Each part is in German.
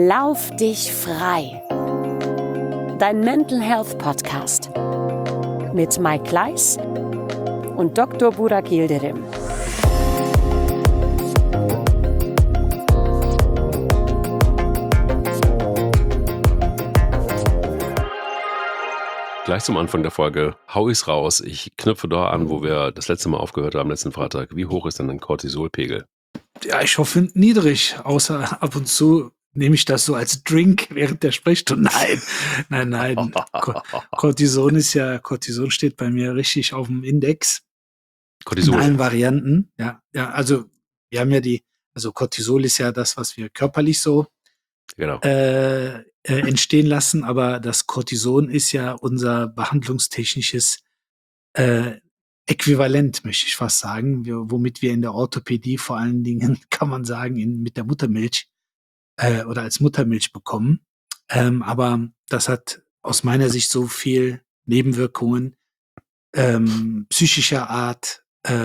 Lauf dich frei. Dein Mental Health Podcast mit Mike Kleiss und Dr. Burak Yildirim. Gleich zum Anfang der Folge hau ich's raus. Ich knüpfe da an, wo wir das letzte Mal aufgehört haben, letzten Freitag. Wie hoch ist denn dein Cortisolpegel? Ja, ich hoffe niedrig, außer ab und zu nehme ich das so als Drink während der Sprechstunde. Nein. Cortison steht bei mir richtig auf dem Index. Cortisol. In allen Varianten. Ja, also wir haben ja also Cortisol ist ja das, was wir körperlich so Genau. entstehen lassen, aber das Cortison ist ja unser behandlungstechnisches Äquivalent, möchte ich fast sagen, womit wir in der Orthopädie vor allen Dingen, kann man sagen, mit der Muttermilch oder als Muttermilch bekommen. Aber das hat aus meiner Sicht so viel Nebenwirkungen psychischer Art,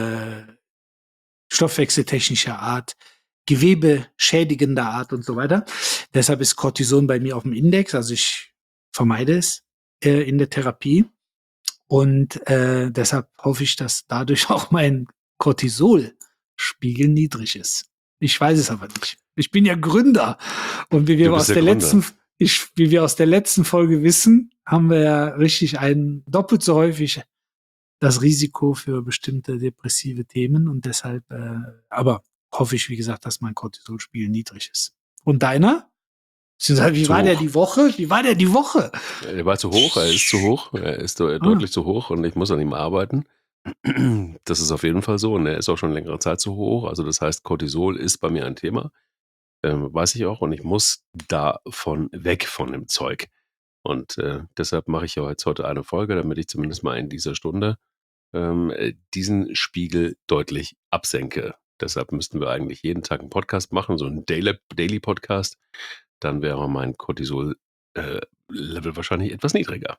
stoffwechseltechnischer Art, gewebeschädigender Art und so weiter. Deshalb ist Cortison bei mir auf dem Index, also ich vermeide es in der Therapie. Und deshalb hoffe ich, dass dadurch auch mein Cortisolspiegel niedrig ist. Ich weiß es aber nicht. Ich bin ja Gründer. Und wie wir aus der letzten Folge wissen, haben wir ja richtig doppelt so häufig das Risiko für bestimmte depressive Themen. Und deshalb, aber hoffe ich, wie gesagt, dass mein Cortisolspiegel niedrig ist. Und deiner? Wie war der die Woche? Er war zu hoch, er ist zu hoch, er ist deutlich zu hoch und ich muss an ihm arbeiten. Das ist auf jeden Fall so und er ist auch schon längere Zeit zu hoch. Also das heißt, Cortisol ist bei mir ein Thema, weiß ich auch und ich muss davon weg von dem Zeug. Und deshalb mache ich ja jetzt heute eine Folge, damit ich zumindest mal in dieser Stunde diesen Spiegel deutlich absenke. Deshalb müssten wir eigentlich jeden Tag einen Podcast machen, so einen Daily Podcast. Dann wäre mein Cortisol-Level wahrscheinlich etwas niedriger.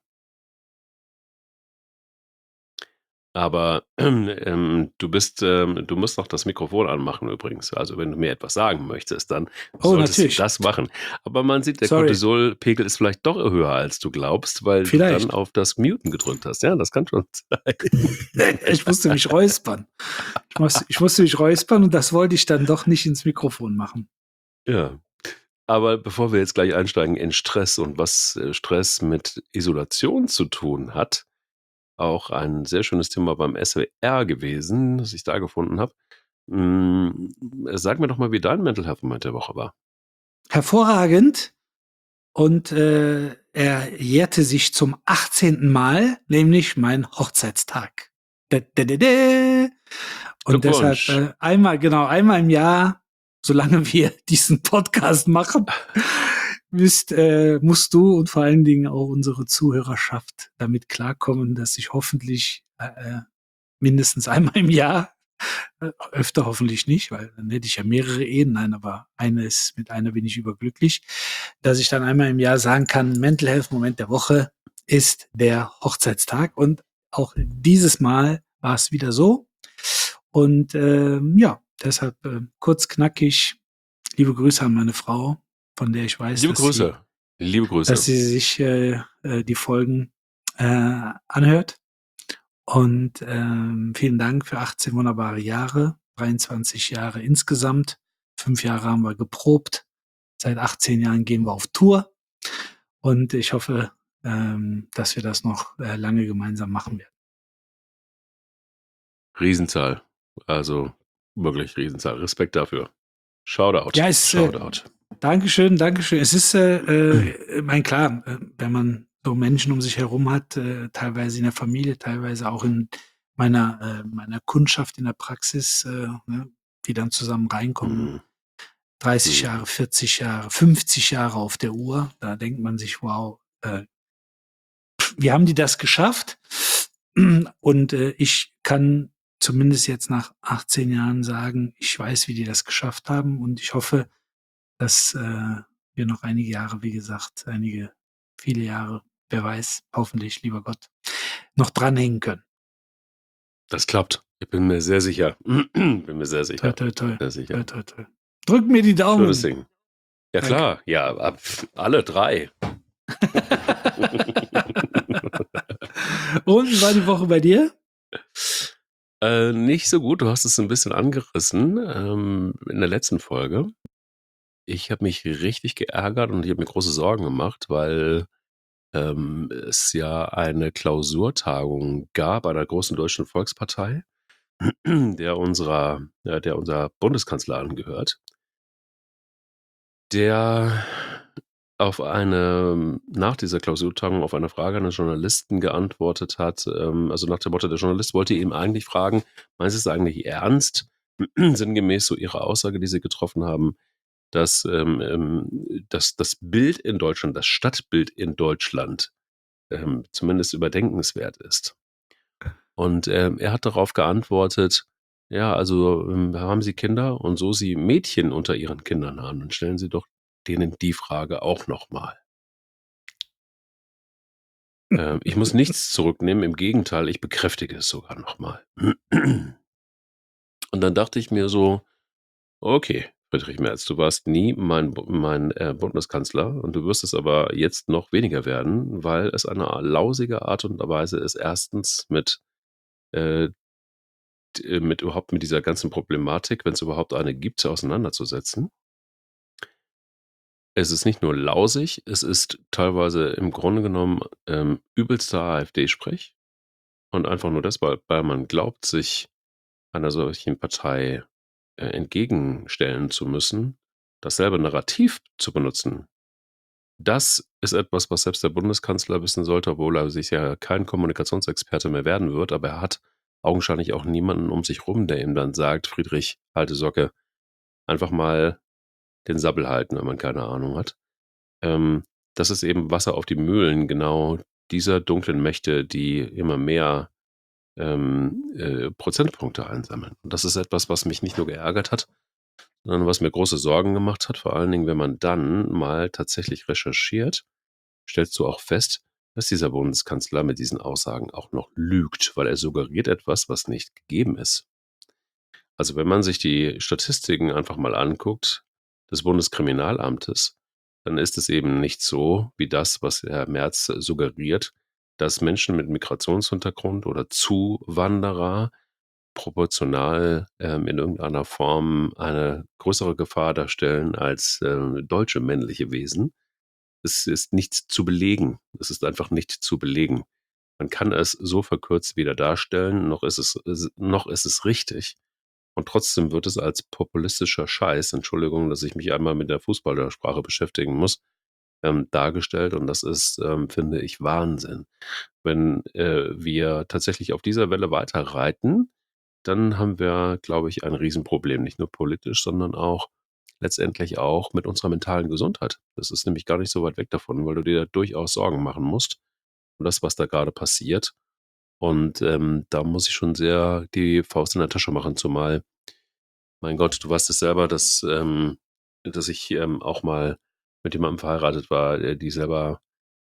Aber du musst noch das Mikrofon anmachen übrigens. Also wenn du mir etwas sagen möchtest, dann solltest du das machen. Aber man sieht, der Cortisolpegel ist vielleicht doch höher, als du glaubst, weil du dann auf das Muten gedrückt hast. Ja, das kann schon sein. Ich musste mich räuspern. Und das wollte ich dann doch nicht ins Mikrofon machen. Ja. Aber bevor wir jetzt gleich einsteigen in Stress und was Stress mit Isolation zu tun hat, auch ein sehr schönes Thema beim SWR gewesen, das ich da gefunden habe. Sag mir doch mal, wie dein Mental Health Moment der Woche war. Hervorragend. Und er jährte sich zum 18. Mal, nämlich mein Hochzeitstag. Und deshalb einmal im Jahr, solange wir diesen Podcast machen, musst du und vor allen Dingen auch unsere Zuhörerschaft damit klarkommen, dass ich hoffentlich mindestens einmal im Jahr, öfter hoffentlich nicht, weil dann hätte ich ja mehrere Ehen, nein, aber mit einer bin ich überglücklich, dass ich dann einmal im Jahr sagen kann, Mental Health Moment der Woche ist der Hochzeitstag und auch dieses Mal war es wieder so und deshalb kurz knackig, liebe Grüße an meine Frau, von der ich weiß, Liebe Grüße. Dass sie sich die Folgen anhört. Und vielen Dank für 18 wunderbare Jahre, 23 Jahre insgesamt. 5 Jahre haben wir geprobt. Seit 18 Jahren gehen wir auf Tour. Und ich hoffe, dass wir das noch lange gemeinsam machen werden. Riesenzahl. Also wirklich Riesenzahl. Respekt dafür. Shoutout. Ja, Shoutout. Dankeschön. Es ist, klar, wenn man so Menschen um sich herum hat, teilweise in der Familie, teilweise auch in meiner Kundschaft in der Praxis, die dann zusammen reinkommen. 30 Jahre, 40 Jahre, 50 Jahre auf der Uhr. Da denkt man sich, wow, wie haben die das geschafft? Und ich kann zumindest jetzt nach 18 Jahren sagen, ich weiß, wie die das geschafft haben und ich hoffe, dass wir noch einige Jahre, wie gesagt, viele Jahre, wer weiß, hoffentlich, lieber Gott, noch dranhängen können. Das klappt. Ich bin mir sehr sicher. Toi. Sehr sicher. Drück mir die Daumen. Schönes Ding. Ja klar, ja, alle 3. Und wie war die Woche bei dir? Nicht so gut, du hast es ein bisschen angerissen, in der letzten Folge. Ich habe mich richtig geärgert und ich habe mir große Sorgen gemacht, weil, es ja eine Klausurtagung gab einer großen deutschen Volkspartei, der unser Bundeskanzler angehört, der nach dieser Klausurtagung auf eine Frage eines Journalisten geantwortet hat, also nach dem Motto, der Journalist wollte ihn eigentlich fragen: „Meinen Sie es eigentlich ernst?“ Sinngemäß so Ihre Aussage, die Sie getroffen haben, dass das Bild in Deutschland, das Stadtbild in Deutschland, zumindest überdenkenswert ist. Und, er hat darauf geantwortet: „Ja, also, haben Sie Kinder? Und so Sie Mädchen unter Ihren Kindern haben, dann stellen Sie doch denen die Frage auch noch mal.“ Ich muss nichts zurücknehmen, im Gegenteil, ich bekräftige es sogar noch mal. Und dann dachte ich mir so: „Okay, Friedrich Merz, du warst nie mein Bundeskanzler und du wirst es aber jetzt noch weniger werden, weil es eine lausige Art und Weise ist, erstens äh, mit dieser ganzen Problematik, wenn es überhaupt eine gibt, auseinanderzusetzen. Es ist nicht nur lausig, es ist teilweise im Grunde genommen, übelster AfD-Sprech und einfach nur deshalb, weil man glaubt, sich einer solchen Partei, entgegenstellen zu müssen, dasselbe Narrativ zu benutzen. Das ist etwas, was selbst der Bundeskanzler wissen sollte, obwohl er sich ja kein Kommunikationsexperte mehr werden wird, aber er hat augenscheinlich auch niemanden um sich rum, der ihm dann sagt: „Friedrich, alte Socke, einfach mal den Sabbel halten, wenn man keine Ahnung hat.“ Ähm, Das ist eben Wasser auf die Mühlen genau dieser dunklen Mächte, die immer mehr, Prozentpunkte einsammeln. Und das ist etwas, was mich nicht nur geärgert hat, sondern was mir große Sorgen gemacht hat. Vor allen Dingen, wenn man dann mal tatsächlich recherchiert, stellst du auch fest, dass dieser Bundeskanzler mit diesen Aussagen auch noch lügt, weil er suggeriert etwas, was nicht gegeben ist. Also wenn man sich die Statistiken einfach mal anguckt des Bundeskriminalamtes, dann ist es eben nicht so wie das, was Herr Merz suggeriert, dass Menschen mit Migrationshintergrund oder Zuwanderer proportional, in irgendeiner Form eine größere Gefahr darstellen als, deutsche männliche Wesen. Es ist nicht zu belegen. Es ist einfach nicht zu belegen. Man kann es so verkürzt weder darstellen, noch ist es richtig. Und trotzdem wird es als populistischer Scheiß, Entschuldigung, dass ich mich einmal mit der Fußballersprache beschäftigen muss, dargestellt. Und das ist, finde ich, Wahnsinn. Wenn, wir tatsächlich auf dieser Welle weiterreiten, dann haben wir, glaube ich, ein Riesenproblem. Nicht nur politisch, sondern auch letztendlich auch mit unserer mentalen Gesundheit. Das ist nämlich gar nicht so weit weg davon, weil du dir da durchaus Sorgen machen musst um das, was da gerade passiert. Und, da muss ich schon sehr die Faust in der Tasche machen, zumal mein Gott, du weißt es selber, dass ich, auch mal mit jemandem verheiratet war, die selber,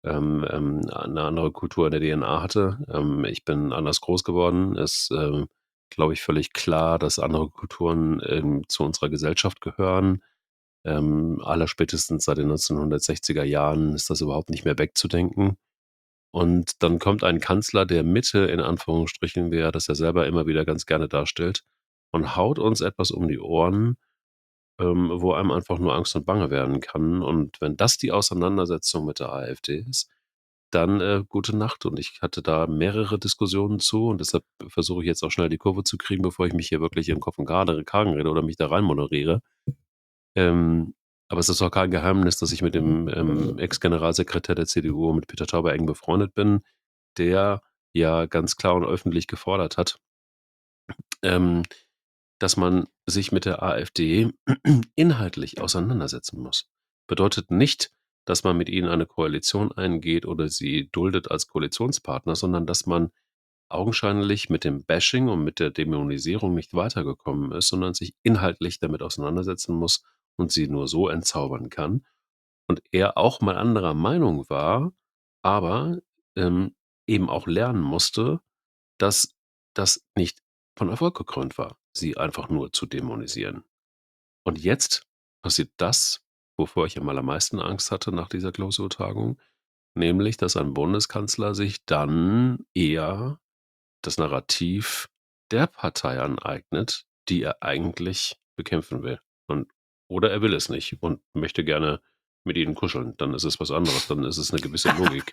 'ne andere Kultur in der DNA hatte. Ich bin anders groß geworden. Ist, glaube ich, völlig klar, dass andere Kulturen, zu unserer Gesellschaft gehören. Allerspätestens seit den 1960er Jahren ist das überhaupt nicht mehr wegzudenken. Und dann kommt ein Kanzler der Mitte in Anführungsstrichen, wie er das ja selber immer wieder ganz gerne darstellt, und haut uns etwas um die Ohren, wo einem einfach nur Angst und Bange werden kann. Und wenn das die Auseinandersetzung mit der AfD ist, dann, gute Nacht. Und ich hatte da mehrere Diskussionen zu und deshalb versuche ich jetzt auch schnell die Kurve zu kriegen, bevor ich mich hier wirklich in Kopf und Kragen rede oder mich da rein moderiere. Ähm, aber es ist auch kein Geheimnis, dass ich mit dem, Ex-Generalsekretär der CDU, mit Peter Tauber, eng befreundet bin, der ja ganz klar und öffentlich gefordert hat, ähm, dass man sich mit der AfD inhaltlich auseinandersetzen muss. Bedeutet nicht, dass man mit ihnen eine Koalition eingeht oder sie duldet als Koalitionspartner, sondern dass man augenscheinlich mit dem Bashing und mit der Dämonisierung nicht weitergekommen ist, sondern sich inhaltlich damit auseinandersetzen muss und sie nur so entzaubern kann. Und er auch mal anderer Meinung war, aber, ähm, eben auch lernen musste, dass das nicht von Erfolg gekrönt war, sie einfach nur zu dämonisieren. Und jetzt passiert das, wovor ich am allermeisten Angst hatte nach dieser Klausurtagung, nämlich, dass ein Bundeskanzler sich dann eher das Narrativ der Partei aneignet, die er eigentlich bekämpfen will. Oder er will es nicht und möchte gerne mit ihnen kuscheln. Dann ist es was anderes, dann ist es eine gewisse Logik.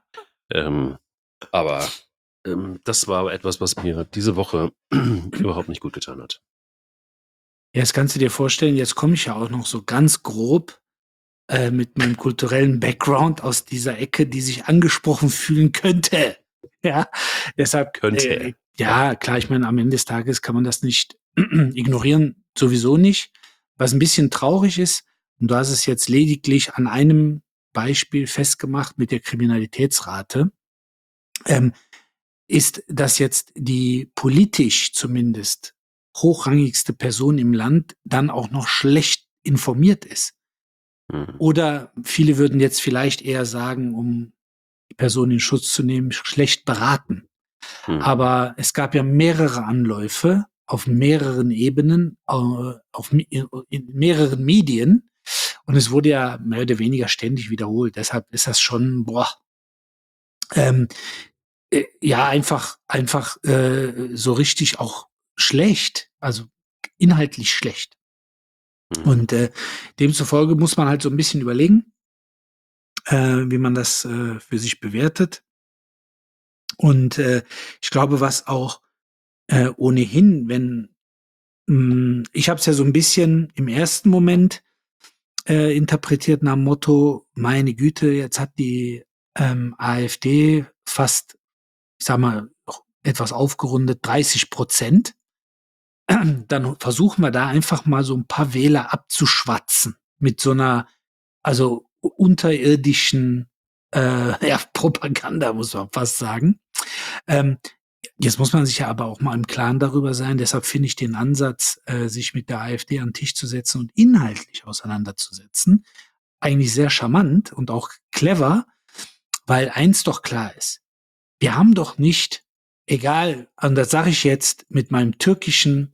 Aber das war etwas, was mir diese Woche überhaupt nicht gut getan hat. Ja, das kannst du dir vorstellen, jetzt komme ich ja auch noch so ganz grob mit meinem kulturellen Background aus dieser Ecke, die sich angesprochen fühlen könnte. Ja, deshalb, Könnte. ja, klar, ich meine, am Ende des Tages kann man das nicht ignorieren, sowieso nicht. Was ein bisschen traurig ist, und du hast es jetzt lediglich an einem Beispiel festgemacht mit der Kriminalitätsrate, ist, dass jetzt die politisch zumindest hochrangigste Person im Land dann auch noch schlecht informiert ist. Oder viele würden jetzt vielleicht eher sagen, um die Person in Schutz zu nehmen, schlecht beraten. Aber es gab ja mehrere Anläufe auf mehreren Ebenen, in mehreren Medien. Und es wurde ja mehr oder weniger ständig wiederholt. Deshalb ist das schon, ja, einfach so richtig auch schlecht. Also inhaltlich schlecht. Und demzufolge muss man halt so ein bisschen überlegen, wie man das für sich bewertet. Und ich glaube, was auch ohnehin, wenn ich habe es ja so ein bisschen im ersten Moment interpretiert nach dem Motto, meine Güte, jetzt hat die AfD fast, ich sag mal, etwas aufgerundet 30%. Dann versuchen wir da einfach mal so ein paar Wähler abzuschwatzen mit so einer, also unterirdischen ja, Propaganda, muss man fast sagen. Jetzt muss man sich ja aber auch mal im Klaren darüber sein. Deshalb finde ich den Ansatz, sich mit der AfD an den Tisch zu setzen und inhaltlich auseinanderzusetzen, eigentlich sehr charmant und auch clever, weil eins doch klar ist. Wir haben doch nicht, egal, und das sage ich jetzt mit meinen türkischen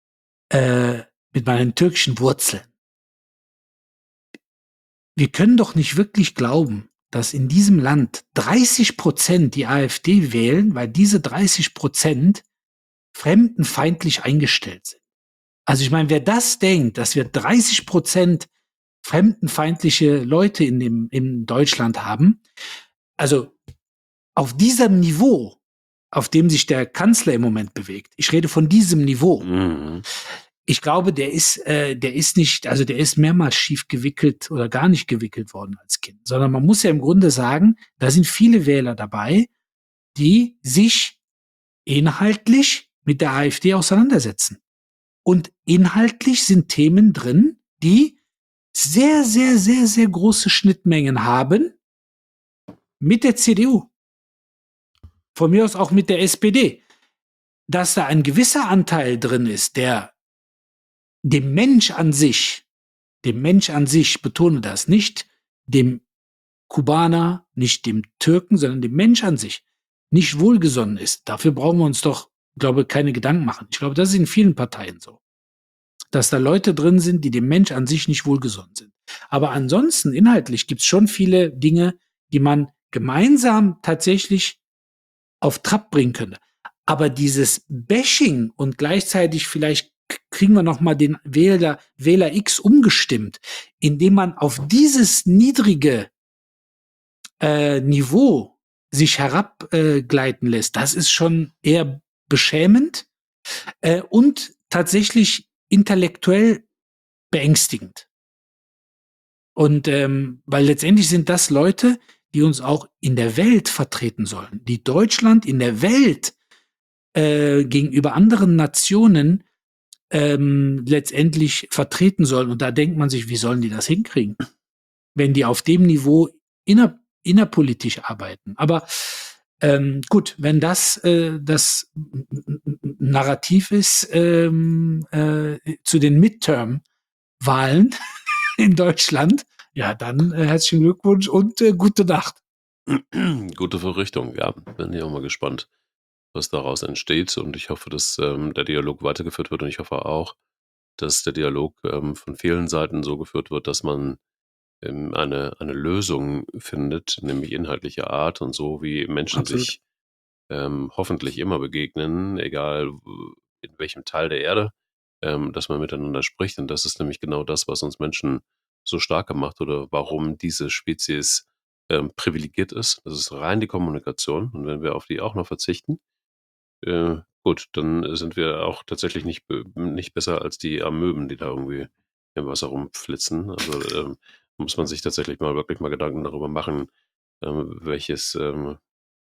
Wurzeln. Wir können doch nicht wirklich glauben, dass in diesem Land 30% die AfD wählen, weil diese 30% fremdenfeindlich eingestellt sind. Also ich meine, wer das denkt, dass wir 30% fremdenfeindliche Leute in Deutschland haben, also auf diesem Niveau, auf dem sich der Kanzler im Moment bewegt, ich rede von diesem Niveau, ich glaube, der ist nicht, also der ist mehrmals schief gewickelt oder gar nicht gewickelt worden als Kind, sondern man muss ja im Grunde sagen, da sind viele Wähler dabei, die sich inhaltlich mit der AfD auseinandersetzen. Und inhaltlich sind Themen drin, die sehr, sehr, sehr, sehr große Schnittmengen haben mit der CDU. Von mir aus auch mit der SPD. Dass da ein gewisser Anteil drin ist, der dem Mensch an sich, betone das, nicht dem Kubaner, nicht dem Türken, sondern dem Mensch an sich, nicht wohlgesonnen ist. Dafür brauchen wir uns doch, glaube ich, keine Gedanken machen. Ich glaube, das ist in vielen Parteien so. Dass da Leute drin sind, die dem Mensch an sich nicht wohlgesonnen sind. Aber ansonsten, inhaltlich, gibt es schon viele Dinge, die man gemeinsam tatsächlich auf Trab bringen könnte. Aber dieses Bashing und gleichzeitig vielleicht kriegen wir noch mal den Wähler X umgestimmt, indem man auf dieses niedrige Niveau sich herabgleiten lässt, das ist schon eher beschämend und tatsächlich intellektuell beängstigend. Und weil letztendlich sind das Leute, die uns auch in der Welt vertreten sollen, die Deutschland in der Welt gegenüber anderen Nationen letztendlich vertreten sollen. Und da denkt man sich, wie sollen die das hinkriegen, wenn die auf dem Niveau innerpolitisch arbeiten. Aber gut, wenn das das Narrativ ist zu den Midterm-Wahlen in Deutschland, ja, dann herzlichen Glückwunsch und gute Nacht. Gute Verrichtung, ja. Bin ich auch mal gespannt, was daraus entsteht. Und ich hoffe, dass der Dialog weitergeführt wird. Und ich hoffe auch, dass der Dialog von vielen Seiten so geführt wird, dass man eine Lösung findet, nämlich inhaltlicher Art und so, wie Menschen Absolut. sich hoffentlich immer begegnen, egal in welchem Teil der Erde, dass man miteinander spricht. Und das ist nämlich genau das, was uns Menschen so stark gemacht oder warum diese Spezies privilegiert ist. Das ist rein die Kommunikation. Und wenn wir auf die auch noch verzichten, gut, dann sind wir auch tatsächlich nicht besser als die Amöben, die da irgendwie im Wasser rumflitzen. Also muss man sich tatsächlich wirklich mal Gedanken darüber machen, welchen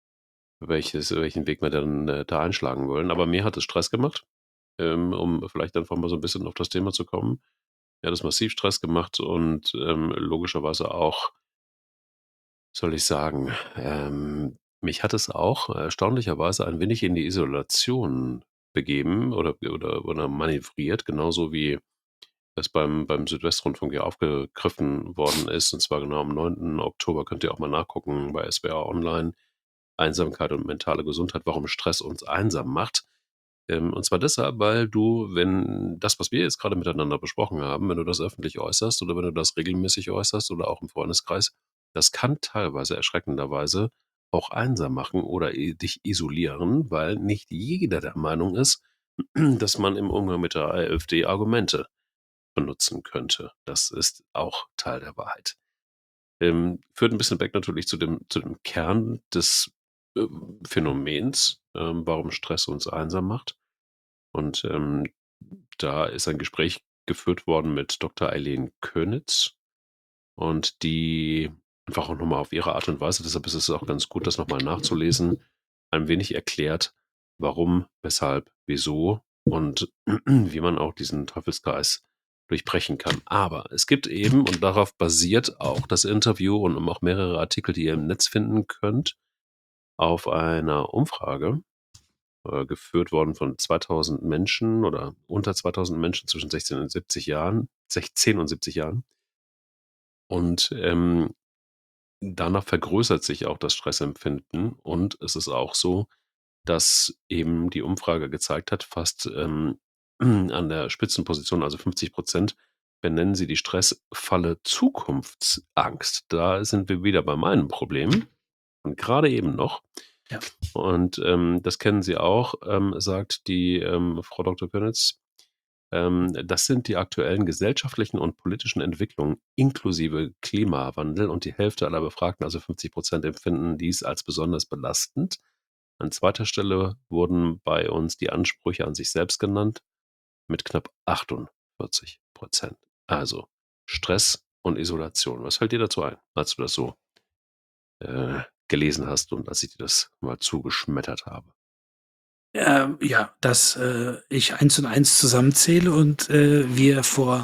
Weg wir dann da einschlagen wollen. Aber mir hat es Stress gemacht, um vielleicht einfach mal so ein bisschen auf das Thema zu kommen. Mir hat es massiv Stress gemacht und logischerweise auch, soll ich sagen, mich hat es auch erstaunlicherweise ein wenig in die Isolation begeben oder manövriert, genauso wie es beim Südwestrundfunk ja aufgegriffen worden ist. Und zwar genau am 9. Oktober könnt ihr auch mal nachgucken bei SWR Online. Einsamkeit und mentale Gesundheit, warum Stress uns einsam macht. Und zwar deshalb, weil du, wenn das, was wir jetzt gerade miteinander besprochen haben, wenn du das öffentlich äußerst oder wenn du das regelmäßig äußerst oder auch im Freundeskreis, das kann teilweise erschreckenderweise auch einsam machen oder dich isolieren, weil nicht jeder der Meinung ist, dass man im Umgang mit der AfD Argumente benutzen könnte. Das ist auch Teil der Wahrheit. Führt ein bisschen weg natürlich zu dem Kern des Phänomens, warum Stress uns einsam macht. Und da ist ein Gespräch geführt worden mit Dr. Eileen Könitz und die einfach auch nochmal auf ihre Art und Weise, deshalb ist es auch ganz gut, das nochmal nachzulesen, ein wenig erklärt, warum, weshalb, wieso und wie man auch diesen Teufelskreis durchbrechen kann. Aber es gibt eben, und darauf basiert auch das Interview und auch mehrere Artikel, die ihr im Netz finden könnt, auf einer Umfrage, geführt worden von 2000 Menschen oder unter 2000 Menschen zwischen 16 und 70 Jahren, 16 und 70 Jahren. Und danach vergrößert sich auch das Stressempfinden. Und es ist auch so, dass eben die Umfrage gezeigt hat, fast an der Spitzenposition, also 50%, benennen sie die Stressfalle Zukunftsangst. Da sind wir wieder bei meinem Problem. Und gerade eben noch. Ja. Und das kennen Sie auch, sagt die Frau Dr. Könitz. Das sind die aktuellen gesellschaftlichen und politischen Entwicklungen inklusive Klimawandel und die Hälfte aller Befragten, also 50%, empfinden dies als besonders belastend. An zweiter Stelle wurden bei uns die Ansprüche an sich selbst genannt mit knapp 48%. Also Stress und Isolation. Was fällt dir dazu ein, als du das so gelesen hast und als ich dir das mal zugeschmettert habe? Ja, dass ich 1 und 1 zusammenzähle und wir vor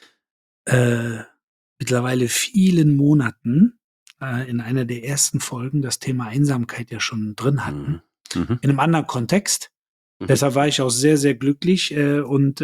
mittlerweile vielen Monaten in einer der ersten Folgen das Thema Einsamkeit ja schon drin hatten, Mhm. in einem anderen Kontext. Mhm. Deshalb war ich auch sehr, sehr glücklich und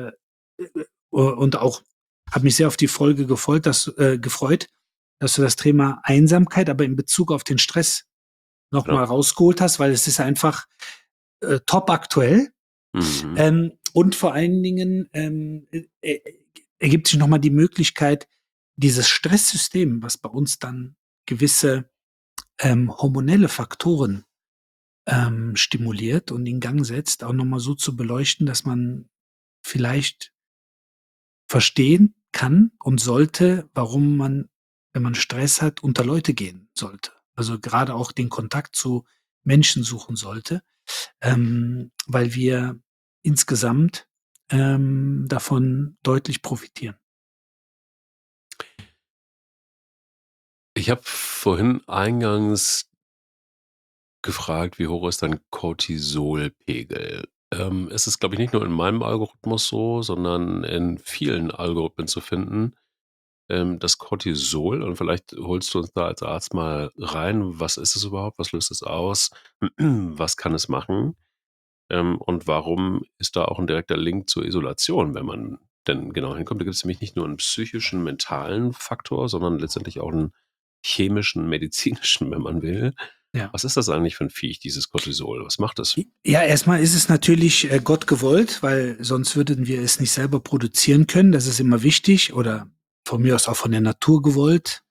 auch habe mich sehr auf die Folge gefreut, dass du das Thema Einsamkeit, aber in Bezug auf den Stress noch Genau. mal rausgeholt hast, weil es ist einfach top aktuell. Mhm. Und vor allen Dingen ergibt sich noch mal die Möglichkeit, dieses Stresssystem, was bei uns dann gewisse hormonelle Faktoren stimuliert und in Gang setzt, auch noch mal so zu beleuchten, dass man vielleicht verstehen kann und sollte, warum man, wenn man Stress hat, unter Leute gehen sollte. Also gerade auch den Kontakt zu Menschen suchen sollte, weil wir insgesamt davon deutlich profitieren. Ich habe vorhin eingangs gefragt, wie hoch ist dein Cortisolpegel? Es ist, glaube ich, nicht nur in meinem Algorithmus so, sondern in vielen Algorithmen zu finden. Das Cortisol, und vielleicht holst du uns da als Arzt mal rein, was ist es überhaupt, was löst es aus, was kann es machen und warum ist da auch ein direkter Link zur Isolation, wenn man denn genau hinkommt. Da gibt es nämlich nicht nur einen psychischen, mentalen Faktor, sondern letztendlich auch einen chemischen, medizinischen, wenn man will. Ja. Was ist das eigentlich für ein Viech, dieses Cortisol? Was macht es? Ja, erstmal ist es natürlich Gott gewollt, weil sonst würden wir es nicht selber produzieren können. Das ist immer wichtig oder von mir aus auch von der Natur gewollt.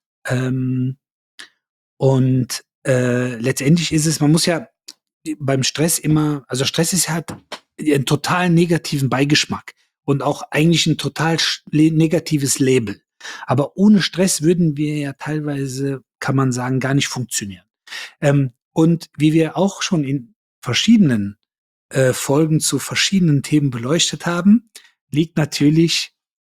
Letztendlich ist es, man muss ja beim Stress immer, also Stress hat einen total negativen Beigeschmack und auch eigentlich ein total negatives Label. Aber ohne Stress würden wir ja teilweise, kann man sagen, gar nicht funktionieren. Und wie wir auch schon in verschiedenen Folgen zu verschiedenen Themen beleuchtet haben, liegt natürlich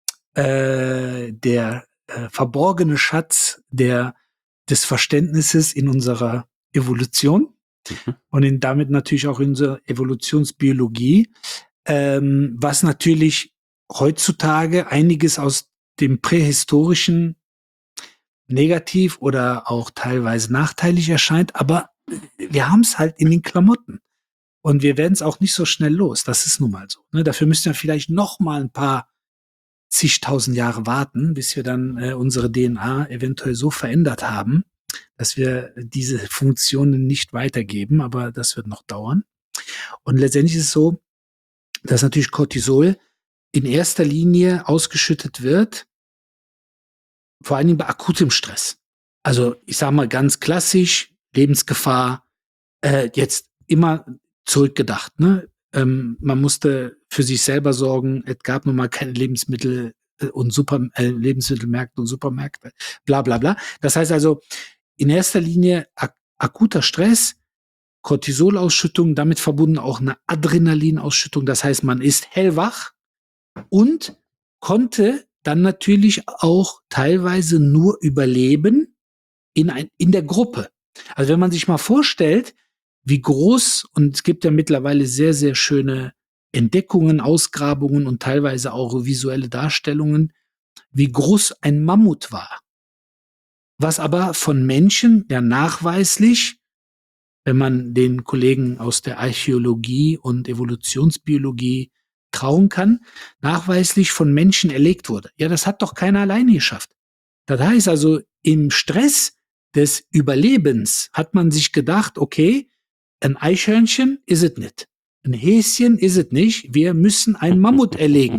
der verborgene Schatz des Verständnisses in unserer Evolution und damit natürlich auch in unserer Evolutionsbiologie, was natürlich heutzutage einiges aus dem prähistorischen negativ oder auch teilweise nachteilig erscheint, aber wir haben es halt in den Klamotten und wir werden es auch nicht so schnell los. Das ist nun mal so. Ne? Dafür müssen wir vielleicht noch mal ein paar zigtausend Jahre warten, bis wir dann unsere DNA eventuell so verändert haben, dass wir diese Funktionen nicht weitergeben, aber das wird noch dauern. Und letztendlich ist es so, dass natürlich Cortisol in erster Linie ausgeschüttet wird, vor allen Dingen bei akutem Stress. Also ich sage mal ganz klassisch, Lebensgefahr, jetzt immer zurückgedacht, ne? Man musste für sich selber sorgen, es gab nun mal keine Lebensmittel und Lebensmittelmärkte und Supermärkte, bla bla bla. Das heißt also, in erster Linie akuter Stress, Cortisolausschüttung, damit verbunden auch eine Adrenalinausschüttung. Das heißt, man ist hellwach und konnte dann natürlich auch teilweise nur überleben in der Gruppe. Also wenn man sich mal vorstellt, wie groß, und es gibt ja mittlerweile sehr, sehr schöne Entdeckungen, Ausgrabungen und teilweise auch visuelle Darstellungen, wie groß ein Mammut war. Was aber von Menschen ja nachweislich, wenn man den Kollegen aus der Archäologie und Evolutionsbiologie trauen kann, nachweislich von Menschen erlegt wurde. Ja, das hat doch keiner alleine geschafft. Das heißt also, im Stress des Überlebens hat man sich gedacht, okay, ein Eichhörnchen ist es nicht. Ein Häschen ist es nicht. Wir müssen ein Mammut erlegen.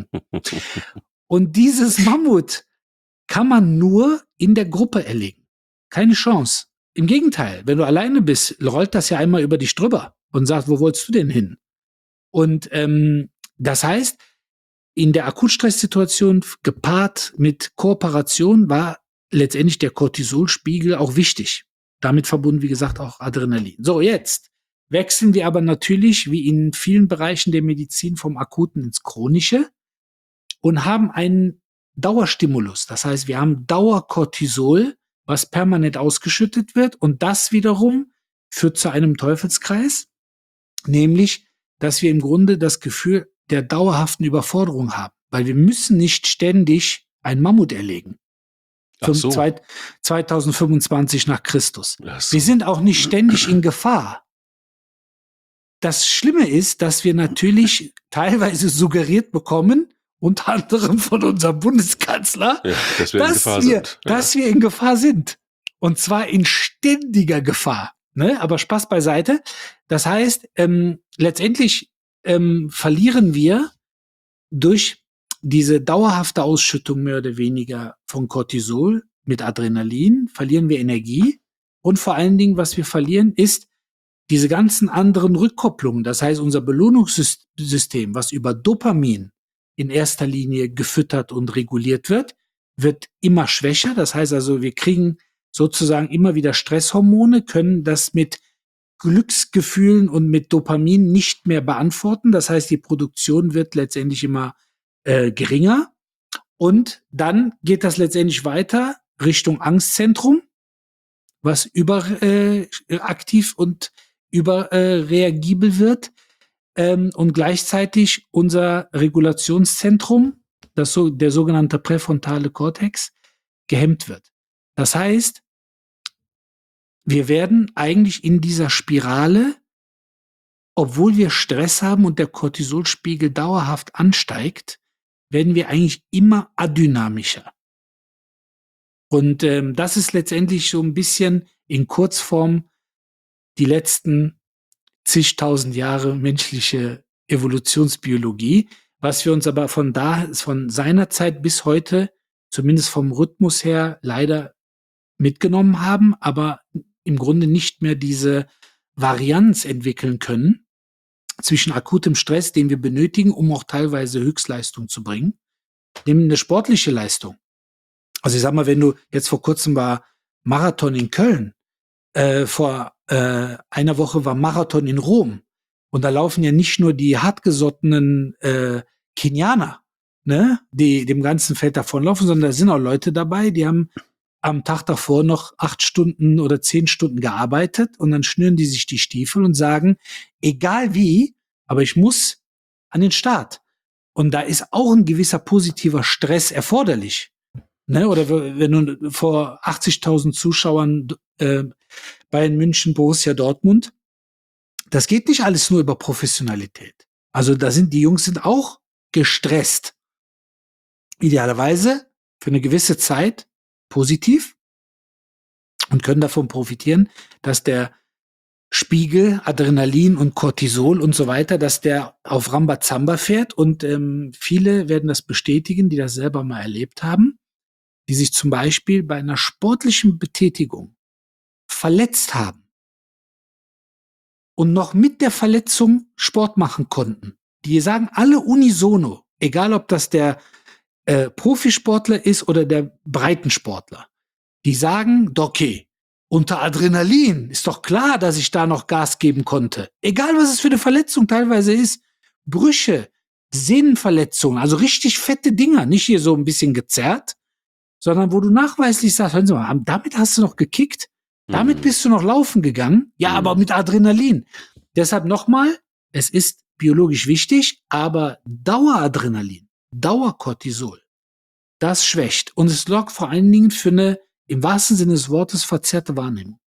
Und dieses Mammut kann man nur in der Gruppe erlegen. Keine Chance. Im Gegenteil, wenn du alleine bist, rollt das ja einmal über dich drüber und sagt, wo wolltest du denn hin? Und das heißt, in der Akutstresssituation gepaart mit Kooperation war letztendlich der Cortisolspiegel auch wichtig. Damit verbunden, wie gesagt, auch Adrenalin. So, jetzt wechseln wir aber natürlich, wie in vielen Bereichen der Medizin, vom Akuten ins Chronische und haben einen Dauerstimulus. Das heißt, wir haben Dauercortisol, was permanent ausgeschüttet wird. Und das wiederum führt zu einem Teufelskreis, nämlich, dass wir im Grunde das Gefühl der dauerhaften Überforderung haben. Weil wir müssen nicht ständig ein Mammut erlegen. Ach so. 2025 nach Christus. Ach so. Wir sind auch nicht ständig in Gefahr. Das Schlimme ist, dass wir natürlich teilweise suggeriert bekommen, unter anderem von unserem Bundeskanzler, Ja, dass wir in Gefahr sind. dass wir in Gefahr sind. Und zwar in ständiger Gefahr. Ne? Aber Spaß beiseite. Das heißt, letztendlich verlieren wir durch diese dauerhafte Ausschüttung mehr oder weniger von Cortisol mit Adrenalin, verlieren wir Energie. Und vor allen Dingen, was wir verlieren, ist diese ganzen anderen Rückkopplungen. Das heißt, unser Belohnungssystem, was über Dopamin in erster Linie gefüttert und reguliert wird immer schwächer. Das heißt also, wir kriegen sozusagen immer wieder Stresshormone, können das mit Glücksgefühlen und mit Dopamin nicht mehr beantworten. Das heißt, die Produktion wird letztendlich immer geringer. Und dann geht das letztendlich weiter Richtung Angstzentrum, was überaktiv und überreagibel wird. Und gleichzeitig unser Regulationszentrum, der sogenannte präfrontale Kortex, gehemmt wird. Das heißt, wir werden eigentlich in dieser Spirale, obwohl wir Stress haben und der Cortisolspiegel dauerhaft ansteigt, werden wir eigentlich immer adynamischer. Und das ist letztendlich so ein bisschen in Kurzform die letzten zigtausend Jahre menschliche Evolutionsbiologie, was wir uns aber von seiner Zeit bis heute zumindest vom Rhythmus her leider mitgenommen haben, aber im Grunde nicht mehr diese Varianz entwickeln können zwischen akutem Stress, den wir benötigen, um auch teilweise Höchstleistung zu bringen, nämlich eine sportliche Leistung. Also ich sag mal, wenn du jetzt vor kurzem war Marathon in Köln, vor einer Woche war Marathon in Rom und da laufen ja nicht nur die hartgesottenen Kenianer, ne, die dem ganzen Feld davonlaufen, sondern da sind auch Leute dabei, die haben am Tag davor noch 8 Stunden oder 10 Stunden gearbeitet und dann schnüren die sich die Stiefel und sagen, egal wie, aber ich muss an den Start. Und da ist auch ein gewisser positiver Stress erforderlich. Ne? Oder wenn du vor 80.000 Zuschauern Bayern München, Borussia Dortmund, das geht nicht alles nur über Professionalität. Also die Jungs sind auch gestresst. Idealerweise für eine gewisse Zeit positiv und können davon profitieren, dass der Spiegel, Adrenalin und Cortisol und so weiter, dass der auf Rambazamba fährt und viele werden das bestätigen, die das selber mal erlebt haben, die sich zum Beispiel bei einer sportlichen Betätigung verletzt haben und noch mit der Verletzung Sport machen konnten. Die sagen alle unisono, egal ob das der Profisportler ist oder der Breitensportler, die sagen, okay, unter Adrenalin ist doch klar, dass ich da noch Gas geben konnte. Egal, was es für eine Verletzung teilweise ist. Brüche, Sehnenverletzungen, also richtig fette Dinger, nicht hier so ein bisschen gezerrt, sondern wo du nachweislich sagst, hören Sie mal, damit hast du noch gekickt, damit bist du noch laufen gegangen, ja, aber mit Adrenalin. Deshalb nochmal, es ist biologisch wichtig, aber Daueradrenalin, Dauercortisol, das schwächt. Und es sorgt vor allen Dingen für eine, im wahrsten Sinne des Wortes, verzerrte Wahrnehmung.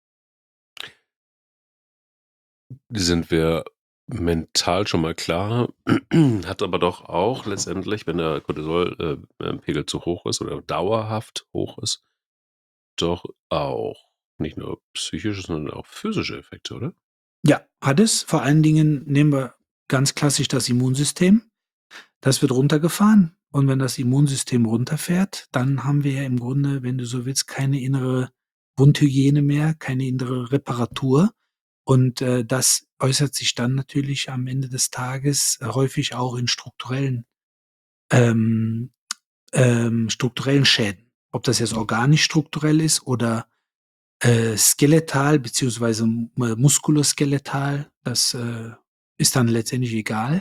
Sind wir mental schon mal klar, hat aber doch auch letztendlich, wenn der Cortisolpegel zu hoch ist oder dauerhaft hoch ist, doch auch nicht nur psychische, sondern auch physische Effekte, oder? Ja, hat es. Vor allen Dingen nehmen wir ganz klassisch das Immunsystem. Das wird runtergefahren. Und wenn das Immunsystem runterfährt, dann haben wir ja im Grunde, wenn du so willst, keine innere Wundhygiene mehr, keine innere Reparatur. Und das äußert sich dann natürlich am Ende des Tages häufig auch in ähm, strukturellen Schäden. Ob das jetzt organisch strukturell ist oder skeletal beziehungsweise muskuloskeletal, das ist dann letztendlich egal.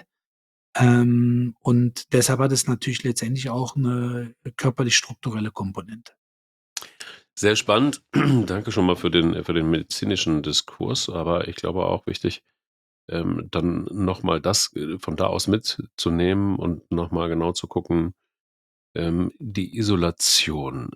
Und deshalb hat es natürlich letztendlich auch eine körperlich-strukturelle Komponente. Sehr spannend. Danke schon mal für den medizinischen Diskurs, aber ich glaube auch wichtig, dann nochmal das von da aus mitzunehmen und nochmal genau zu gucken, die Isolation.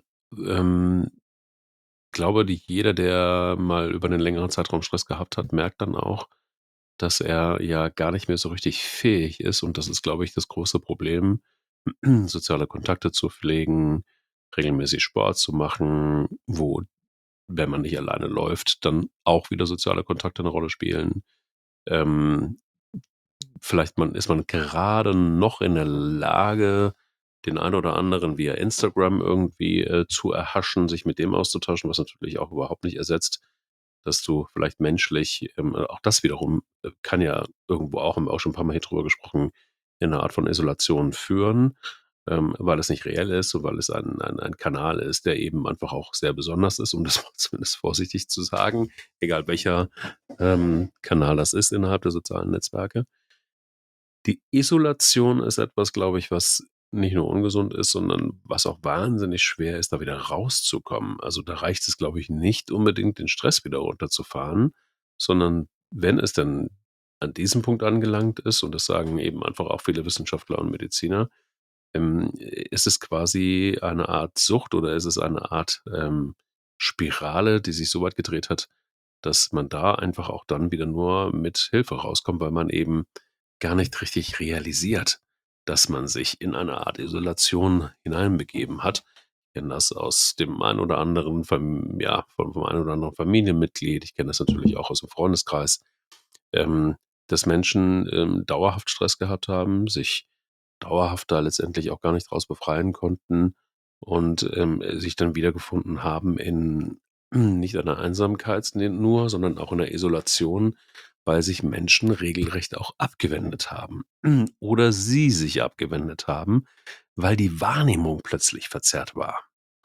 Glaube, jeder, der mal über einen längeren Zeitraum Stress gehabt hat, merkt dann auch, dass er ja gar nicht mehr so richtig fähig ist. Und das ist, glaube ich, das große Problem, soziale Kontakte zu pflegen, regelmäßig Sport zu machen, wo, wenn man nicht alleine läuft, dann auch wieder soziale Kontakte eine Rolle spielen. Ähm, Vielleicht ist man gerade noch in der Lage, den einen oder anderen via Instagram irgendwie zu erhaschen, sich mit dem auszutauschen, was natürlich auch überhaupt nicht ersetzt, dass du vielleicht menschlich, auch das wiederum kann ja irgendwo auch, haben wir auch schon ein paar Mal hier drüber gesprochen, in eine Art von Isolation führen, weil es nicht reell ist und weil es ein Kanal ist, der eben einfach auch sehr besonders ist, um das mal zumindest vorsichtig zu sagen, egal welcher Kanal das ist innerhalb der sozialen Netzwerke. Die Isolation ist etwas, glaube ich, was nicht nur ungesund ist, sondern was auch wahnsinnig schwer ist, da wieder rauszukommen. Also da reicht es, glaube ich, nicht unbedingt, den Stress wieder runterzufahren, sondern wenn es dann an diesem Punkt angelangt ist, und das sagen eben einfach auch viele Wissenschaftler und Mediziner, ist es quasi eine Art Sucht oder ist es eine Art Spirale, die sich so weit gedreht hat, dass man da einfach auch dann wieder nur mit Hilfe rauskommt, weil man eben gar nicht richtig realisiert, dass man sich in eine Art Isolation hineinbegeben hat. Ich kenne das aus dem einen oder anderen, vom einen oder anderen Familienmitglied. Ich kenne das natürlich auch aus dem Freundeskreis, ähm, dass Menschen dauerhaft Stress gehabt haben, sich dauerhaft da letztendlich auch gar nicht draus befreien konnten und sich dann wiedergefunden haben in nicht einer Einsamkeit nur, sondern auch in der Isolation, weil sich Menschen regelrecht auch abgewendet haben oder sie sich abgewendet haben, weil die Wahrnehmung plötzlich verzerrt war.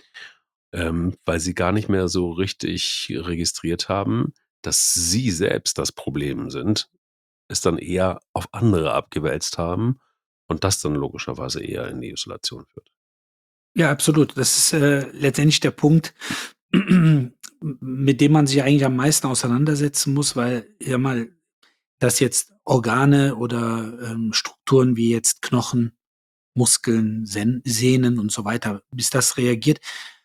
Weil sie gar nicht mehr so richtig registriert haben, dass sie selbst das Problem sind, es dann eher auf andere abgewälzt haben und das dann logischerweise eher in die Isolation führt. Ja, absolut. Das ist letztendlich der Punkt, mit dem man sich eigentlich am meisten auseinandersetzen muss, weil ja mal, dass jetzt Organe oder Strukturen wie jetzt Knochen, Muskeln, Sehnen und so weiter, bis das reagiert,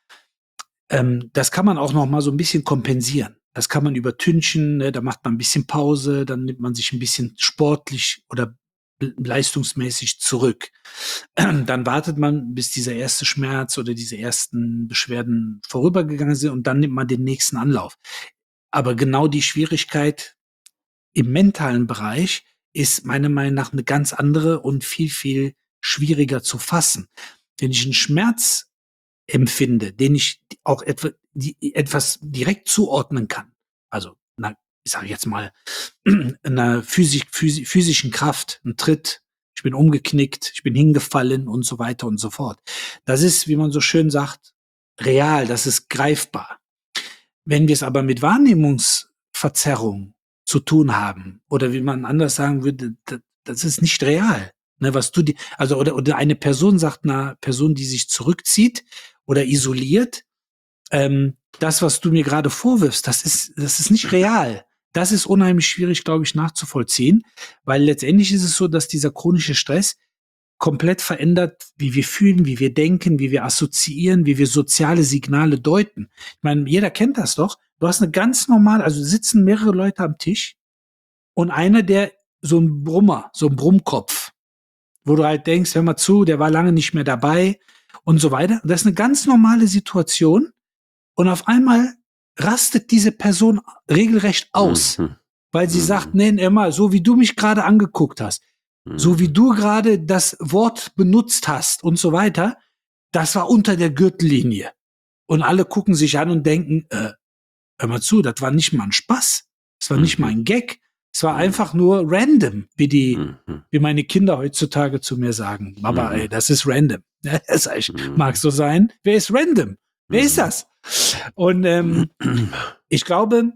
das kann man auch noch mal so ein bisschen kompensieren. Das kann man übertünchen, ne? Da macht man ein bisschen Pause, dann nimmt man sich ein bisschen sportlich oder leistungsmäßig zurück. Dann wartet man, bis dieser erste Schmerz oder diese ersten Beschwerden vorübergegangen sind und dann nimmt man den nächsten Anlauf. Aber genau die Schwierigkeit im mentalen Bereich ist meiner Meinung nach eine ganz andere und viel, viel schwieriger zu fassen. Wenn ich einen Schmerz empfinde, den ich auch etwas direkt zuordnen kann, also ich sage jetzt mal, einer physischen Kraft, ein Tritt, ich bin umgeknickt, ich bin hingefallen und so weiter und so fort. Das ist, wie man so schön sagt, real, das ist greifbar. Wenn wir es aber mit Wahrnehmungsverzerrung zu tun haben, oder wie man anders sagen würde, das ist nicht real. Ne, was du also oder eine Person sagt einer Person, die sich zurückzieht oder isoliert, das, was du mir gerade vorwirfst, das ist nicht real. Das ist unheimlich schwierig, glaube ich, nachzuvollziehen, weil letztendlich ist es so, dass dieser chronische Stress komplett verändert, wie wir fühlen, wie wir denken, wie wir assoziieren, wie wir soziale Signale deuten. Ich meine, jeder kennt das doch. Du hast eine ganz normale, also sitzen mehrere Leute am Tisch und einer, der so ein Brummer, so ein Brummkopf, wo du halt denkst, hör mal zu, der war lange nicht mehr dabei und so weiter. Und das ist eine ganz normale Situation und auf einmal rastet diese Person regelrecht aus, weil sie sagt, nee, Emma, so wie du mich gerade angeguckt hast, so wie du gerade das Wort benutzt hast und so weiter, das war unter der Gürtellinie. Und alle gucken sich an und denken, hör mal zu, das war nicht mal ein Spaß. Das war nicht mal ein Gag. Es war einfach nur random, wie meine Kinder heutzutage zu mir sagen. Baba, ey, das ist random. Ja, das mag so sein. Wer ist random? Wer ist das? Und ich glaube,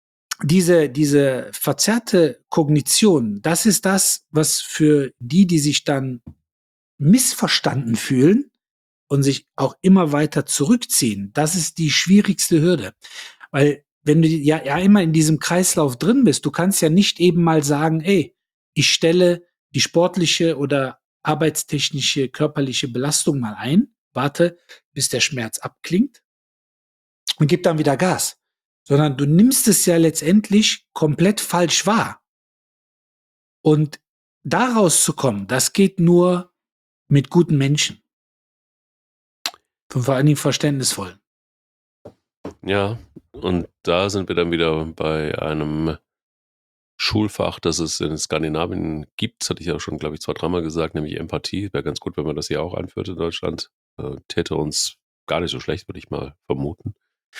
diese verzerrte Kognition, das ist das, was für die sich dann missverstanden fühlen und sich auch immer weiter zurückziehen, das ist die schwierigste Hürde. Weil wenn du ja immer in diesem Kreislauf drin bist, du kannst ja nicht eben mal sagen, ey, ich stelle die sportliche oder arbeitstechnische, körperliche Belastung mal ein, warte, bis der Schmerz abklingt und gib dann wieder Gas. Sondern du nimmst es ja letztendlich komplett falsch wahr. Und da rauszukommen, das geht nur mit guten Menschen. Und vor allen Dingen verständnisvoll. Ja, und da sind wir dann wieder bei einem Schulfach, das es in Skandinavien gibt. Das hatte ich ja schon, glaube ich, 2, 3 Mal gesagt, nämlich Empathie. Wäre ganz gut, wenn man das hier auch einführt in Deutschland. Täte uns gar nicht so schlecht, würde ich mal vermuten.